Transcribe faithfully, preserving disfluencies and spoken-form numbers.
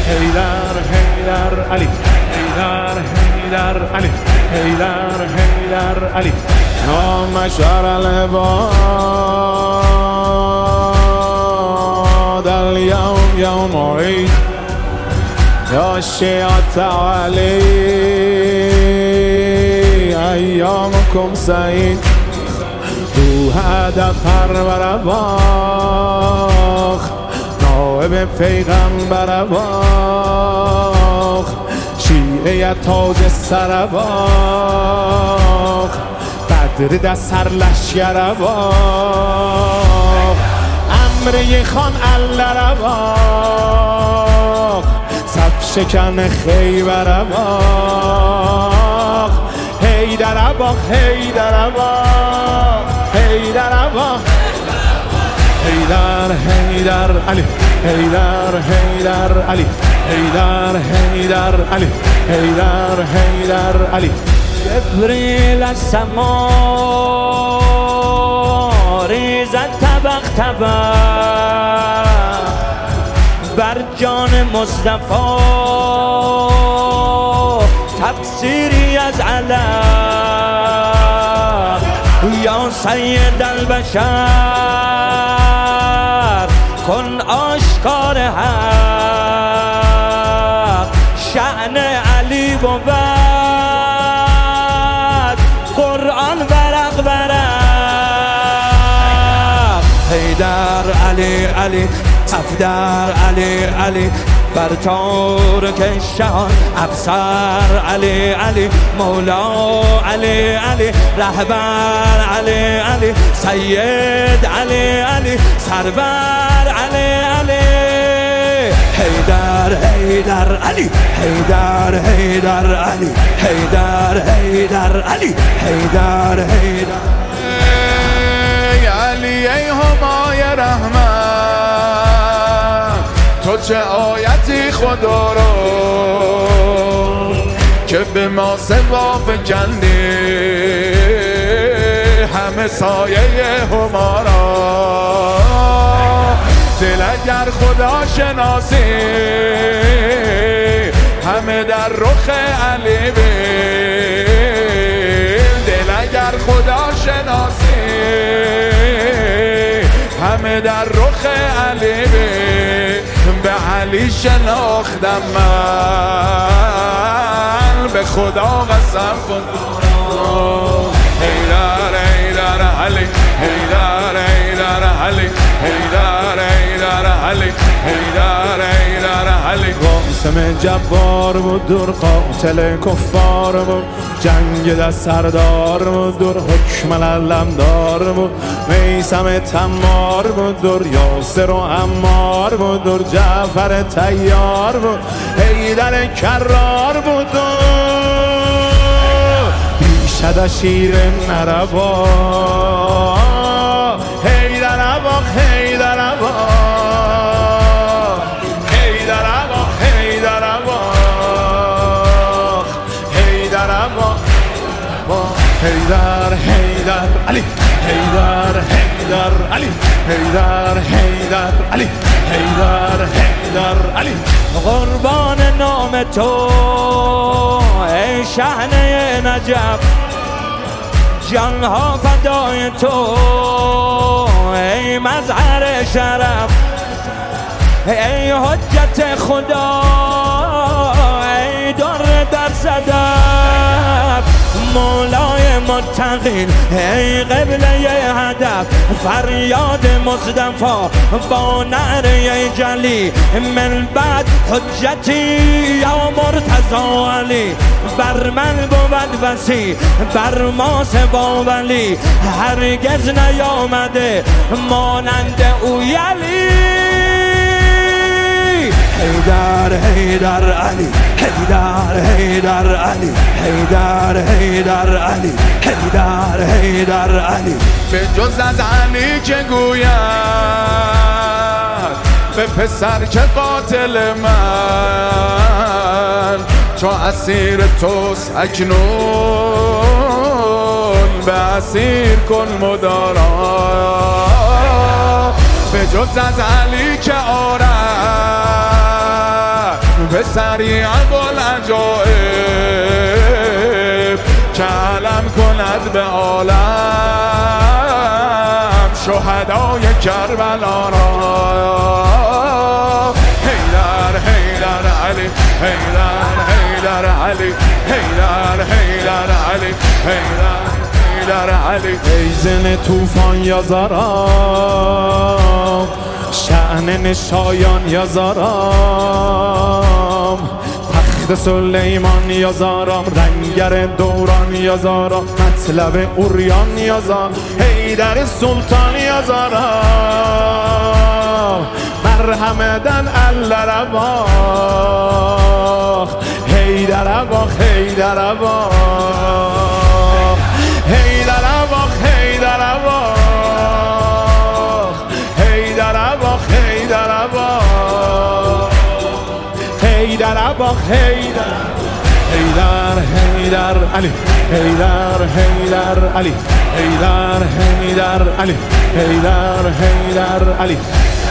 حیدر حیدر علی حیدر حیدر علی حیدر حیدر علی نام شهر العباد اليوم يوم عيد يا شيعة علي أيامكم سعيد تو هدف پرور باخ نائب پیغمبر باخ شیعه تاج سر باخ بدر در سر لشگر باخ امره خان الله باخ صف شکن خیبر باخ حیدر باخ حیدر باخ حیدر باخ حیدر حیدر علی حیدر حیدر علی حیدر حیدر علی حیدر حیدر علی جبریل از سما ریزد طبق طبق بر جان مصطفی تفسیری از علم یا سید البشر کن آشکار حق شأن علی بود قرآن برق برق حیدر علی علی افدر علی علی بر تارک شهان افسر علی علی مولا علی علی رهبر علی علی سید علی علی سرور علی علی حیدر حیدر علی حیدر حیدر علی حیدر حیدر علی حیدر حیدر ای علی ای همای رحمت تو چه آیتی خدا رو که به ما سوا فکندی همه سایه همارا دل اگر خدا شناسی همه در رخ علی بیل دل اگر خدا شناسی همه در رخ علی بیل به علی شناختم من به خدا قسم خودم حیدر حیدر علی حیدر حیدر علی حیدر حیدر علی حیدر حیدر علی قاسم جبار بود دور قاتل کفار بود جنگ دست سردار بود دور حکم العلمدار بود میثم تمار بود دور یاسر و عمار بود دور جعفر طیار بود حیدر کرار بود بیشتر شیر نربا حیدر باخ حیدر باخ حیدر باخ حیدر باخ حیدر باخ حیدر حیدر علی حیدر حیدر علی حیدر حیدر علی حیدر حیدر علی قربان نام تو ای شحنه نجف جانها فدای تو ای مظهر شرف ای حجت خدا ای در در صدف مولای متقین ای قبله هدف فریاد مصطفی با نعره جلی من بعد حجتی یا مرتضی علی بر من بود وسی بر ما سوا ولی هرگز نیامده مانند او یلی حیدر حیدر علی حیدر حیدر علی حیدر حیدر علی حیدر حیدر علی به جز از علی که گوید به پسر که قاتل من چو اسیر توست اکنون به اسیر کن مدارا به جز از علی که آرد پسری ابوالعجایب که علم کند به عالم شهدای کربلا را. حیدر حیدر علی حیدر حیدر علی حیدر حیدر علی حیدر حیدر علی. ای زن طوفان یا زارام شأن نشایان یا زارام تخت سلیمان یا زارام رنگر دوران یا زارام مطلب اوریان یا زارام حیدر سلطان یا زارام مرحمدن الله رواخ حیدر رواخ حیدر رواخ حیدر رواخ حیدر رواخ حیدر رواخ حیدر رواخ حیدر رواخ حیدر حیدر حیدر علی حیدر حیدر علی حیدر حیدر علی حیدر حیدر علی